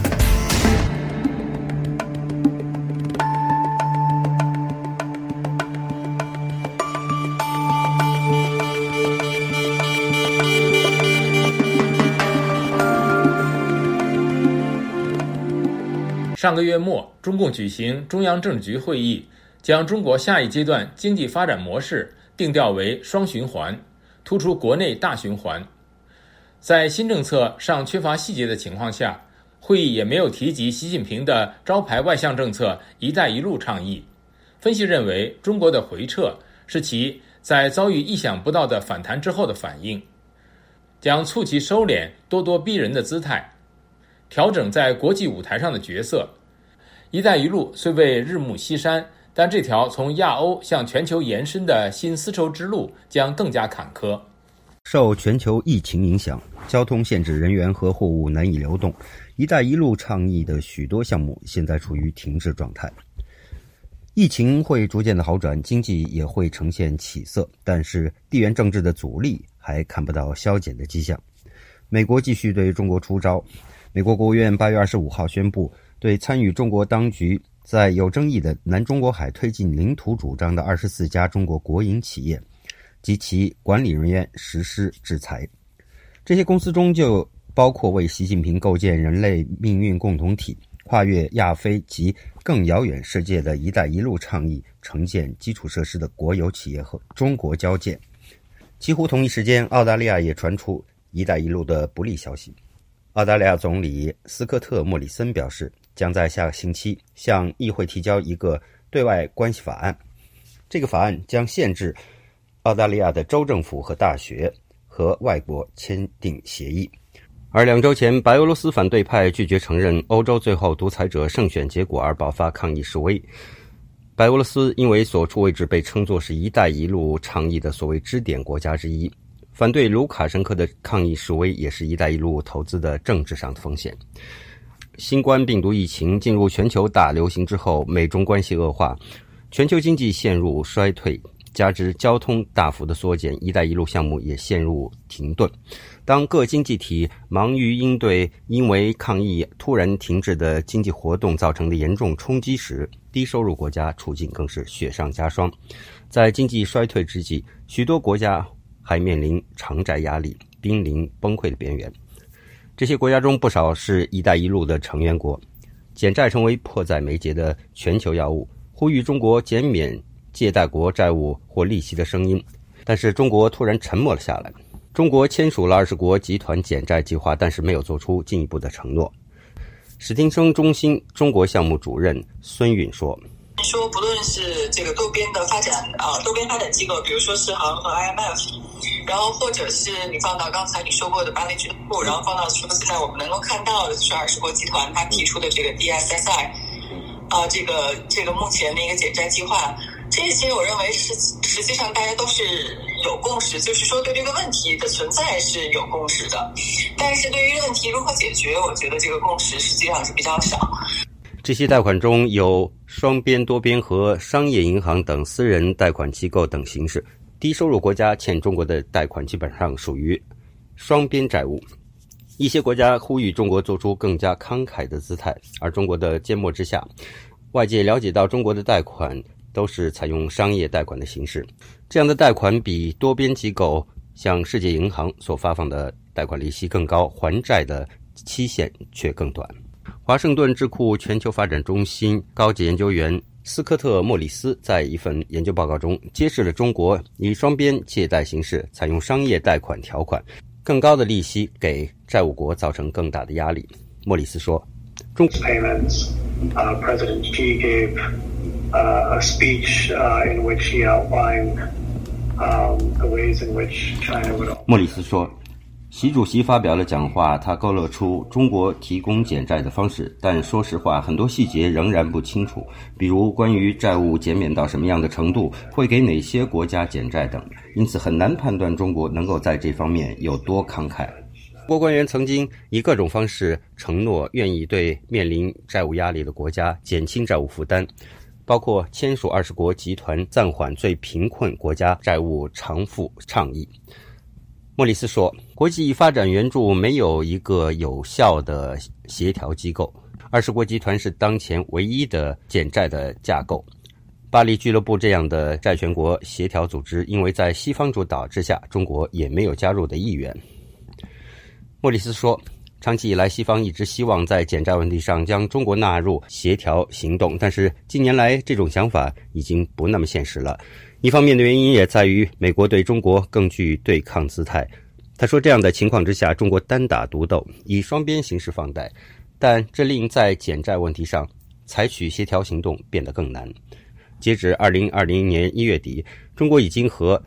上个月末，中共举行中央政治局会议，将中国下一阶段经济发展模式定调为双循环，突出国内大循环。在新政策尚缺乏细节的情况下，会议也没有提及习近平的招牌外向政策“一带一路”倡议。分析认为，中国的回撤是其在遭遇意想不到的反弹之后的反应，将促其收敛咄咄逼人的姿态，调整在国际舞台上的角色。一带一路虽未日暮西山，但这条从亚欧向全球延伸的新丝绸之路将更加坎坷。 受全球疫情影响，交通限制人员和货物难以流动，一带一路倡议的许多项目现在处于停滞状态。疫情会逐渐的好转，经济也会呈现起色，但是地缘政治的阻力还看不到消减的迹象。美国继续对中国出招。美国国务院8月25号宣布，对参与中国当局在有争议的南中国海推进领土主张的24家中国国营企业及其管理人员实施制裁。这些公司中就包括为习近平构建人类命运共同体、跨越亚非及更遥远世界的一带一路倡议承建基础设施的国有企业和中国交建。几乎同一时间，澳大利亚也传出一带一路的不利消息。澳大利亚总理斯科特·莫里森表示，将在下个星期向议会提交一个对外关系法案。这个法案将限制澳大利亚的州政府和大学和外国签订协议。而2周前，白俄罗斯反对派拒绝承认欧洲最后独裁者胜选结果而爆发抗议示威。白俄罗斯因为所处位置被称作是一带一路倡议的所谓支点国家之一。反对卢卡申科的抗议示威也是一带一路投资的政治上的风险。新冠病毒疫情进入全球大流行之后，美中关系恶化，全球经济陷入衰退， 加之交通大幅的缩减，一带一路项目也陷入停顿。当各经济体忙于应对因为抗疫突然停滞的经济活动造成的严重冲击时，低收入国家处境更是雪上加霜。在经济衰退之际，许多国家还面临偿债压力，濒临崩溃的边缘。这些国家中不少是一带一路的成员国，减债成为迫在眉睫的全球要务，呼吁中国减免借贷国债务或利息的声音，但是中国突然沉默了下来。中国签署了20国集团减债计划，但是没有做出进一步的承诺。史汀生中心中国项目主任孙允说， 不论是这个多边发展机构，比如说世行和 IMF， 然后或者是你放到刚才你说过的巴黎俱乐部，然后放到说现在我们能够看到的就是20国集团他提出的这个 DSSI， 这个目前的一个减债计划，这些我认为是实际上大家都是有共识，就是说对这个问题的存在是有共识的，但是对于问题如何解决，我觉得这个共识实际上是比较少。 这些贷款中有双边、多边和商业银行等私人贷款机构等形式。低收入国家欠中国的贷款基本上属于双边债务。一些国家呼吁中国做出更加慷慨的姿态，而中国的缄默之下，外界了解到中国的贷款都是采用商业贷款的形式。这样的贷款比多边机构像世界银行所发放的贷款利息更高，还债的期限却更短。华盛顿智库全球发展中心高级研究员斯科特·莫里斯在一份研究报告中揭示了中国以双边借贷形式采用商业贷款条款，更高的利息给债务国造成更大的压力。莫里斯说，中国 President Xi gave a speech in which he outlined the ways in which China would. 莫里斯说，习主席发表了讲话，他勾勒出中国提供减债的方式，但说实话，很多细节仍然不清楚，比如关于债务减免到什么样的程度，会给哪些国家减债等，因此很难判断中国能够在这方面有多慷慨。中国官员曾经以各种方式承诺愿意对面临债务压力的国家减轻债务负担，包括签署20国集团暂缓最贫困国家债务偿付倡议。莫里斯说，国际发展援助没有一个有效的协调机构，20国集团是当前唯一的减债的架构。巴黎俱乐部这样的债权国协调组织，因为在西方主导之下，中国也没有加入的意愿。莫里斯说，长期以来西方一直希望在减债问题上将中国纳入协调行动，但是近年来这种想法已经不那么现实了。一方面的原因也在于美国对中国更具对抗姿态。他说，这样的情况之下，中国单打独斗，以双边形式放贷，但这令在减债问题上采取协调行动变得更难。截止2020年1月底，中国已经和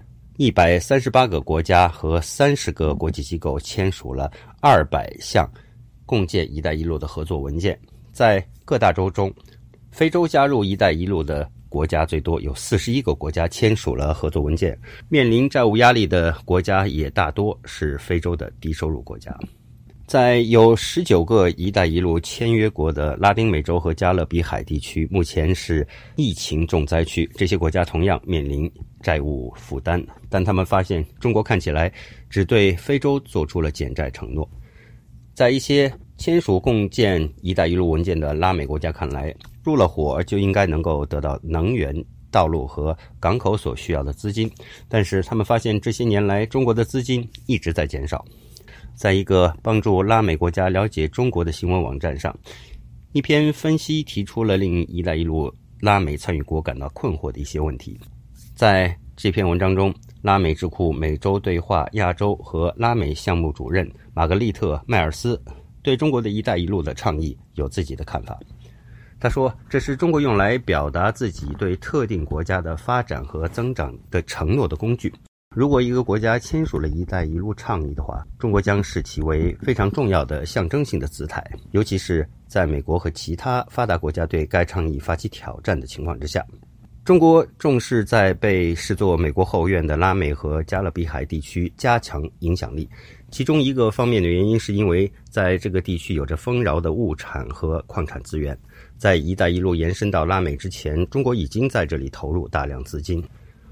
138个国家和30个国际机构签署了200项共建一带一路的合作文件。在各大洲中，非洲加入一带一路的国家最多，有41个国家签署了合作文件。面临债务压力的国家也大多是非洲的低收入国家。在有19个一带一路签约国的拉丁美洲和加勒比海地区，目前是疫情重灾区，这些国家同样面临债务负担，但他们发现中国看起来只对非洲做出了减债承诺。在一些签署共建一带一路文件的拉美国家看来，入了伙就应该能够得到能源、道路和港口所需要的资金，但是他们发现这些年来中国的资金一直在减少。在一个帮助拉美国家了解中国的新闻网站上，一篇分析提出了令一带一路拉美参与国感到困惑的一些问题。在这篇文章中，拉美智库美洲对话亚洲和拉美项目主任玛格丽特·迈尔斯对中国的一带一路的倡议有自己的看法。他说，这是中国用来表达自己对特定国家的发展和增长的承诺的工具。如果一个国家签署了一带一路倡议的话，中国将视其为非常重要的象征性的姿态，尤其是在美国和其他发达国家对该倡议发起挑战的情况之下。中国重视在被视作美国后院的拉美和加勒比海地区加强影响力，其中一个方面的原因是因为在这个地区有着丰饶的物产和矿产资源。在一带一路延伸到拉美之前，中国已经在这里投入大量资金。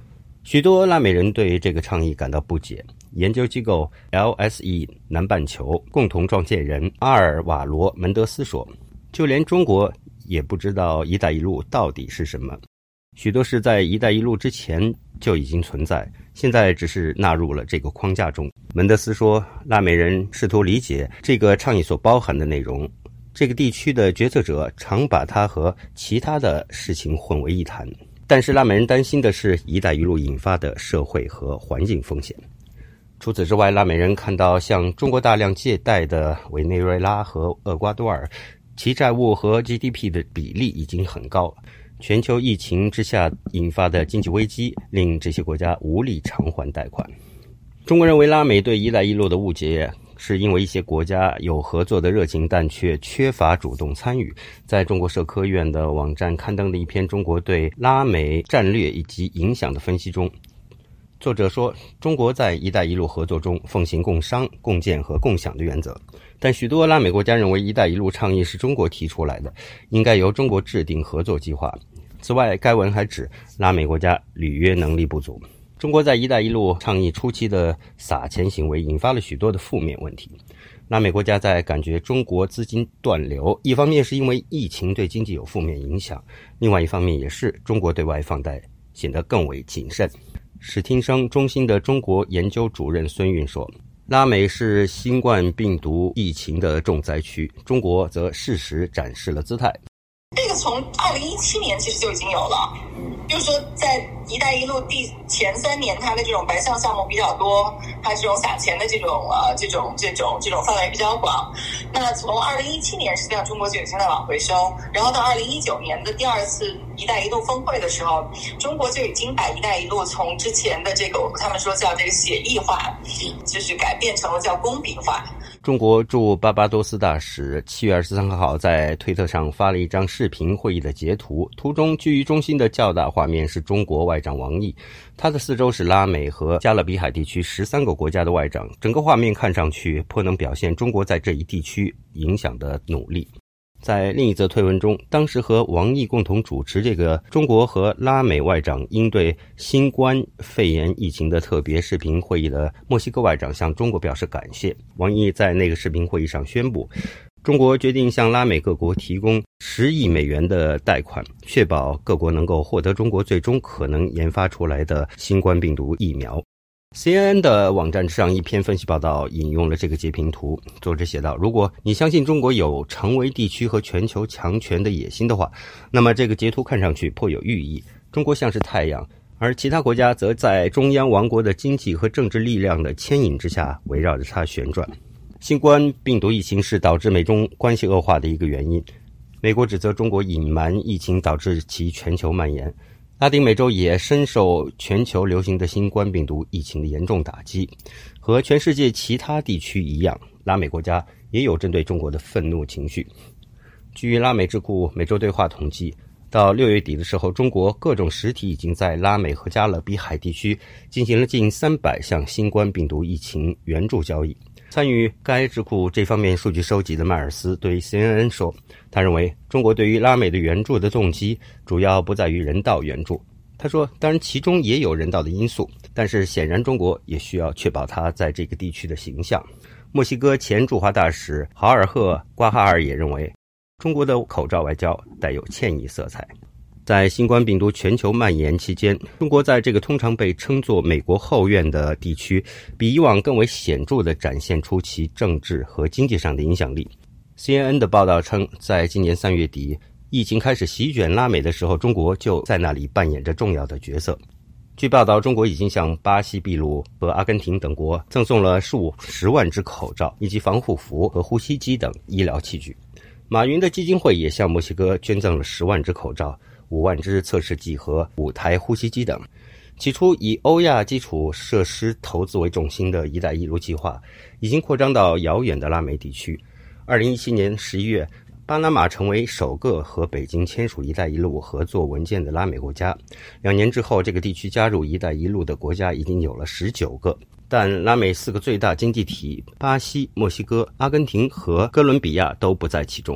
许多拉美人对这个倡议感到不解。研究机构 LSE 南半球共同创建人阿尔瓦罗·门德斯说，就连中国也不知道一带一路到底是什么，许多事在一带一路之前就已经存在，现在只是纳入了这个框架中。门德斯说，拉美人试图理解这个倡议所包含的内容，这个地区的决策者常把它和其他的事情混为一谈，但是拉美人担心的是一带一路引发的社会和环境风险。除此之外，拉美人看到向中国大量借贷的委内瑞拉和厄瓜多尔，其债务和 GDP 的比例已经很高了。全球疫情之下引发的经济危机令这些国家无力偿还贷款。中国认为拉美对一带一路的误解是因为一些国家有合作的热情，但却缺乏主动参与。在中国社科院的网站刊登的一篇中国对拉美战略以及影响的分析中，作者说，中国在一带一路合作中奉行共商、共建和共享的原则，但许多拉美国家认为一带一路倡议是中国提出来的，应该由中国制定合作计划。此外，该文还指拉美国家履约能力不足。中国在一带一路倡议初期的撒钱行为引发了许多的负面问题。拉美国家在感觉中国资金断流，一方面是因为疫情对经济有负面影响，另外一方面也是中国对外放贷显得更为谨慎。史汀生中心的中国研究主任孙运说，拉美是新冠病毒疫情的重灾区，中国则适时展示了姿态。 这个从2017年其实就已经有了，就是说在一带一路前3年，它的这种白项项目比较多，它这种撒钱的这种范围比较广。那从2017年，实际上中国就已经在往回收，然后到2019年的第2次一带一路峰会的时候，中国就已经把一带一路从之前的这个他们说叫这个协议化，就是改变成了叫公饼化。 中国驻巴巴多斯大使7月23号在推特上发了一张视频会议的截图，图中居于中心的较大画面是中国外长王毅，他的四周是拉美和加勒比海地区13个国家的外长，整个画面看上去颇能表现中国在这一地区影响的努力。在另一则推文中，当时和王毅共同主持这个中国和拉美外长应对新冠肺炎疫情的特别视频会议的墨西哥外长向中国表示感谢。王毅在那个视频会议上宣布，中国决定向拉美各国提供10亿美元的贷款，确保各国能够获得中国最终可能研发出来的新冠病毒疫苗。CNN 的网站上一篇分析报道引用了这个截屏图，作者写道，如果你相信中国有成为地区和全球强权的野心的话，那么这个截图看上去颇有寓意。中国像是太阳，而其他国家则在中央王国的经济和政治力量的牵引之下围绕着它旋转。新冠病毒疫情是导致美中关系恶化的一个原因，美国指责中国隐瞒疫情导致其全球蔓延。拉丁美洲也深受全球流行的新冠病毒疫情的严重打击，和全世界其他地区一样，拉美国家也有针对中国的愤怒情绪。据拉美智库每周对话统计，到6月底的时候，中国各种实体已经在拉美和加勒比海地区进行了近300项新冠病毒疫情援助交易。参与该智库这方面数据收集的迈尔斯对 CNN 说，他认为中国对于拉美的援助的动机主要不在于人道援助。他说，当然其中也有人道的因素，但是显然中国也需要确保他在这个地区的形象。墨西哥前驻华大使豪尔赫·瓜哈尔也认为，中国的口罩外交带有歉意色彩。在新冠病毒全球蔓延期间，中国在这个通常被称作美国后院的地区，比以往更为显著地展现出其政治和经济上的影响力。CNN 的报道称，在今年3月底，疫情开始席卷拉美的时候，中国就在那里扮演着重要的角色。据报道，中国已经向巴西、秘鲁和阿根廷等国赠送了数10万只口罩，以及防护服和呼吸机等医疗器具。马云的基金会也向墨西哥捐赠了10万只口罩、5万只测试剂和5台呼吸机等。起初以欧亚基础设施投资为重心的一带一路计划已经扩张到遥远的拉美地区。2017年11月，巴拿马成为首个和北京签署一带一路合作文件的拉美国家。2年之后，这个地区加入一带一路的国家已经有了19个。但拉美4个最大经济体巴西、墨西哥、阿根廷和哥伦比亚都不在其中。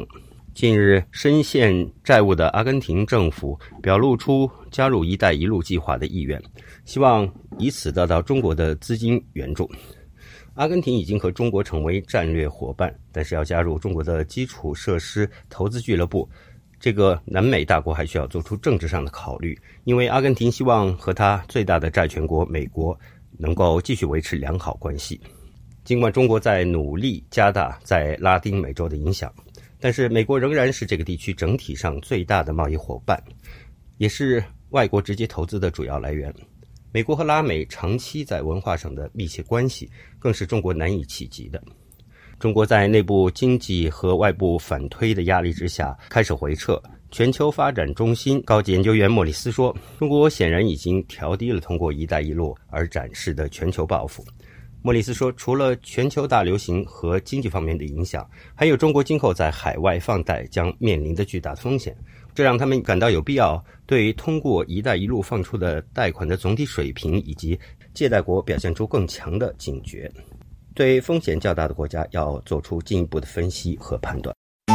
近日，深陷债务的阿根廷政府表露出加入“一带一路”计划的意愿，希望以此得到中国的资金援助。阿根廷已经和中国成为战略伙伴，但是要加入中国的基础设施投资俱乐部，这个南美大国还需要做出政治上的考虑，因为阿根廷希望和他最大的债权国美国能够继续维持良好关系。尽管中国在努力加大在拉丁美洲的影响，但是美国仍然是这个地区整体上最大的贸易伙伴，也是外国直接投资的主要来源。美国和拉美长期在文化上的密切关系，更是中国难以企及的。中国在内部经济和外部反推的压力之下开始回撤。全球发展中心高级研究员莫里斯说，中国显然已经调低了通过“一带一路”而展示的全球抱负。莫里斯说，除了全球大流行和经济方面的影响，还有中国今后在海外放贷将面临的巨大风险，这让他们感到有必要对通过“一带一路”放出的贷款的总体水平以及借贷国表现出更强的警觉，对风险较大的国家要做出进一步的分析和判断。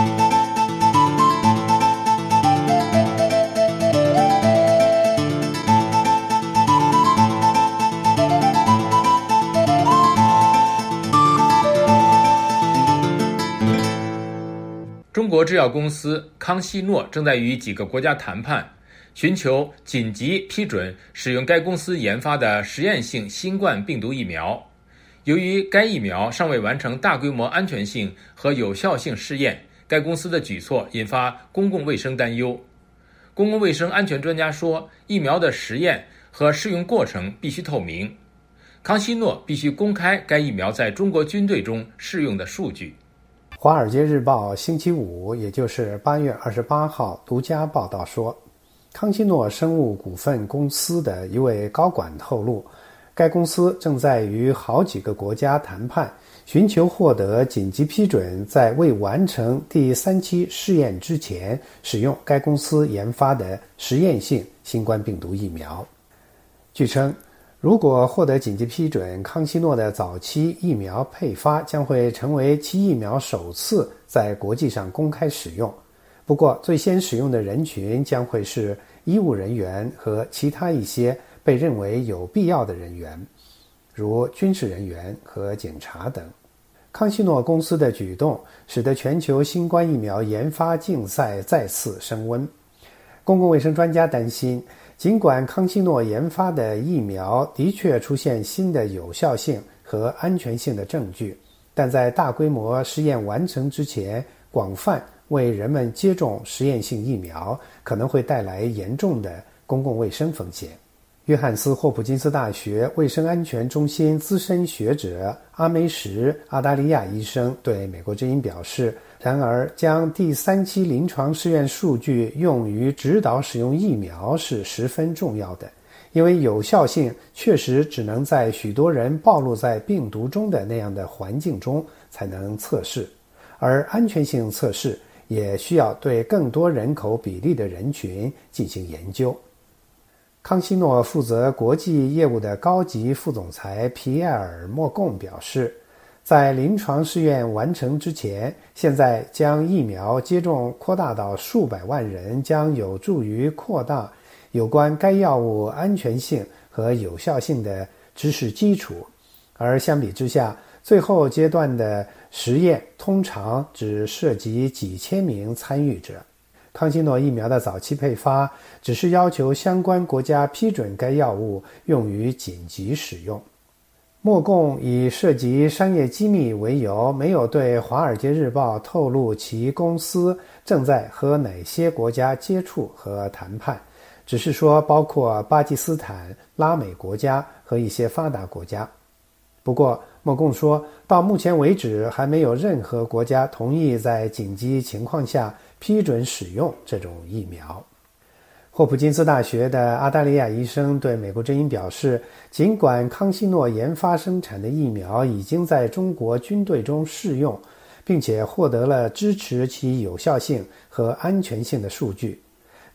中国制药公司康希诺正在与几个国家谈判，寻求紧急批准使用该公司研发的实验性新冠病毒疫苗。由于该疫苗尚未完成大规模安全性和有效性试验，该公司的举措引发公共卫生担忧。公共卫生安全专家说，疫苗的实验和试用过程必须透明，康希诺必须公开该疫苗在中国军队中试用的数据。 华尔街日报星期五，也就是8月28号独家报道说，康希诺生物股份公司的一位高管透露，该公司正在与好几个国家谈判，寻求获得紧急批准，在未完成第3期试验之前使用该公司研发的实验性新冠病毒疫苗。据称，如果获得紧急批准，康希诺的早期疫苗配发将会成为其疫苗首次在国际上公开使用。不过，最先使用的人群将会是医务人员和其他一些被认为有必要的人员，如军事人员和警察等。康希诺公司的举动使得全球新冠疫苗研发竞赛再次升温。公共卫生专家担心，尽管康希诺研发的疫苗的确出现新的有效性和安全性的证据，但在大规模试验完成之前，广泛为人们接种实验性疫苗可能会带来严重的公共卫生风险。约翰斯霍普金斯大学卫生安全中心资深学者阿梅什·阿达利亚医生对美国之音表示，然而将第3期临床试验数据用于指导使用疫苗是十分重要的，因为有效性确实只能在许多人暴露在病毒中的那样的环境中才能测试，而安全性测试也需要对更多人口比例的人群进行研究。康希诺负责国际业务的高级副总裁皮埃尔·莫贡表示，在临床试验完成之前，现在将疫苗接种扩大到数百万人将有助于扩大有关该药物安全性和有效性的知识基础，而相比之下，最后阶段的实验通常只涉及几千名参与者。康希诺疫苗的早期配发只是要求相关国家批准该药物用于紧急使用。莫贡以涉及商业机密为由，没有对《华尔街日报》透露其公司正在和哪些国家接触和谈判，只是说包括巴基斯坦、拉美国家和一些发达国家。不过，莫贡说，到目前为止还没有任何国家同意在紧急情况下批准使用这种疫苗。霍普金斯大学的阿达利亚医生对美国之音表示，尽管康希诺研发生产的疫苗已经在中国军队中试用，并且获得了支持其有效性和安全性的数据，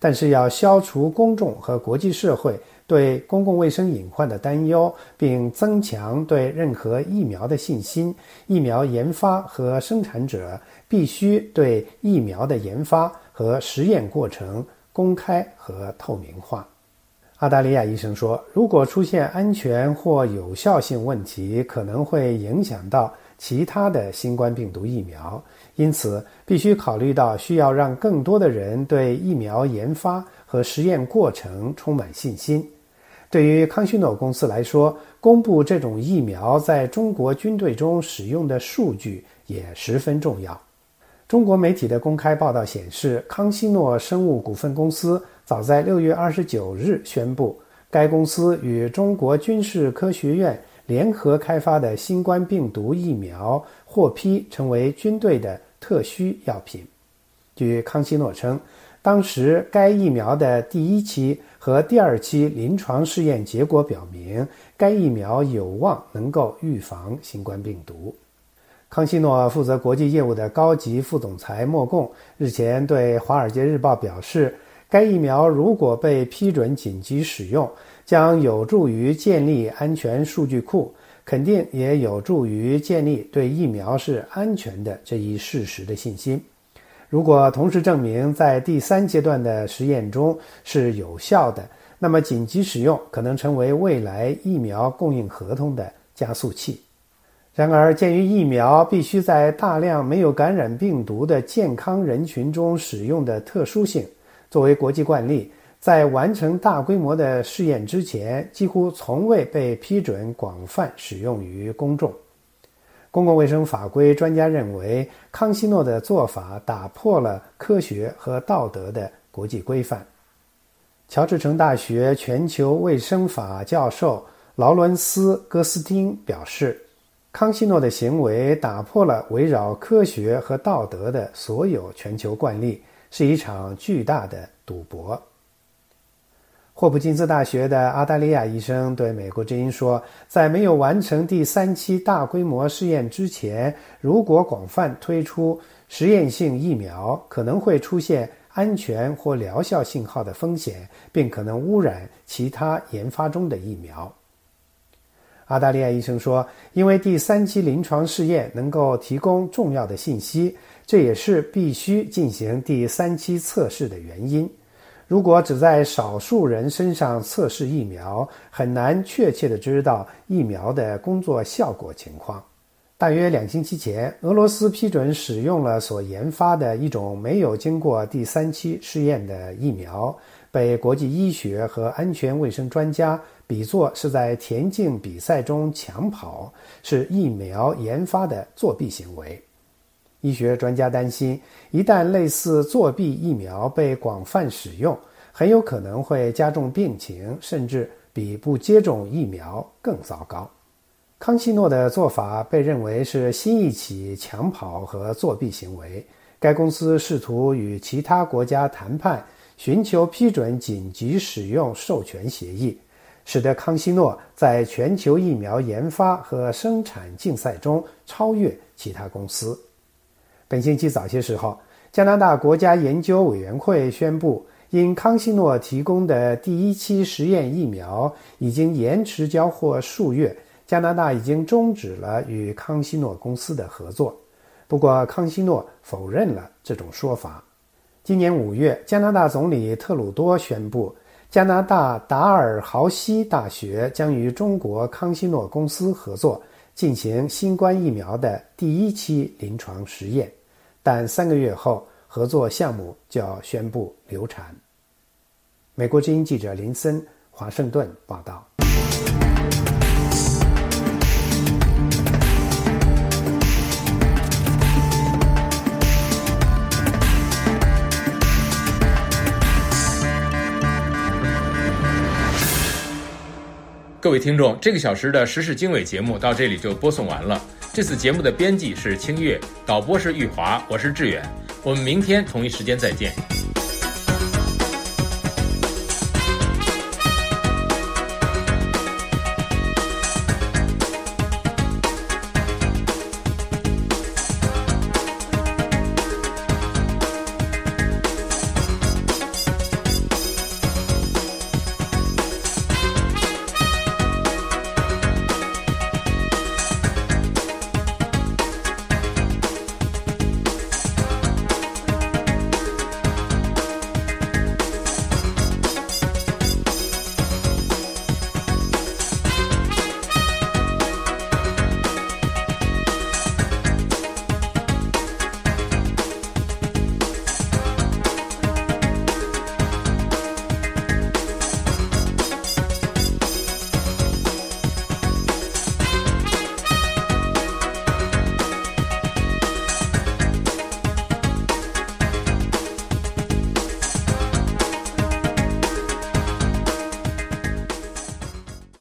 但是要消除公众和国际社会对公共卫生隐患的担忧，并增强对任何疫苗的信心，疫苗研发和生产者必须对疫苗的研发和实验过程公开和透明化。澳大利亚医生说，如果出现安全或有效性问题，可能会影响到其他的新冠病毒疫苗，因此必须考虑到需要让更多的人对疫苗研发和实验过程充满信心。对于康希诺公司来说，公布这种疫苗在中国军队中使用的数据也十分重要。中国媒体的公开报道显示，康希诺生物股份公司早在6月29日宣布，该公司与中国军事科学院联合开发的新冠病毒疫苗获批成为军队的特需药品。据康希诺称，当时该疫苗的第1期和第2期临床试验结果表明，该疫苗有望能够预防新冠病毒。康希诺负责国际业务的高级副总裁莫贡日前对《华尔街日报》表示，该疫苗如果被批准紧急使用，将有助于建立安全数据库，肯定也有助于建立对疫苗是安全的这一事实的信心。如果同时证明在第3阶段的实验中是有效的，那么紧急使用可能成为未来疫苗供应合同的加速器。然而，鉴于疫苗必须在大量没有感染病毒的健康人群中使用的特殊性，作为国际惯例，在完成大规模的试验之前，几乎从未被批准广泛使用于公众。公共卫生法规专家认为，康希诺的做法打破了科学和道德的国际规范。乔治城大学全球卫生法教授劳伦斯·戈斯汀表示，康希诺的行为打破了围绕科学和道德的所有全球惯例，是一场巨大的赌博。霍普金斯大学的澳大利亚医生对美国之音说，在没有完成第3期大规模试验之前，如果广泛推出实验性疫苗，可能会出现安全或疗效信号的风险，并可能污染其他研发中的疫苗。澳大利亚医生说，因为第3期临床试验能够提供重要的信息，这也是必须进行第3期测试的原因。如果只在少数人身上测试疫苗，很难确切地知道疫苗的工作效果情况。大约2星期前，俄罗斯批准使用了所研发的一种没有经过第3期试验的疫苗，被国际医学和安全卫生专家比作是在田径比赛中抢跑，是疫苗研发的作弊行为。医学专家担心，一旦类似作弊疫苗被广泛使用，很有可能会加重病情，甚至比不接种疫苗更糟糕。康希诺的做法被认为是新一起抢跑和作弊行为。该公司试图与其他国家谈判，寻求批准紧急使用授权协议，使得康希诺在全球疫苗研发和生产竞赛中超越其他公司。本星期早些时候，加拿大国家研究委员会宣布，因康希诺提供的第1期实验疫苗已经延迟交货数月，加拿大已经终止了与康希诺公司的合作。不过，康希诺否认了这种说法。今年5月，加拿大总理特鲁多宣布，加拿大达尔豪西大学将与中国康希诺公司合作，进行新冠疫苗的第1期临床实验。但3个月后，合作项目就要宣布流产。美国之音记者林森，华盛顿报道。 各位听众，这个小时的时事经纬节目到这里就播送完了。这次节目的编辑是清月，导播是玉华，我是志远。我们明天同一时间再见。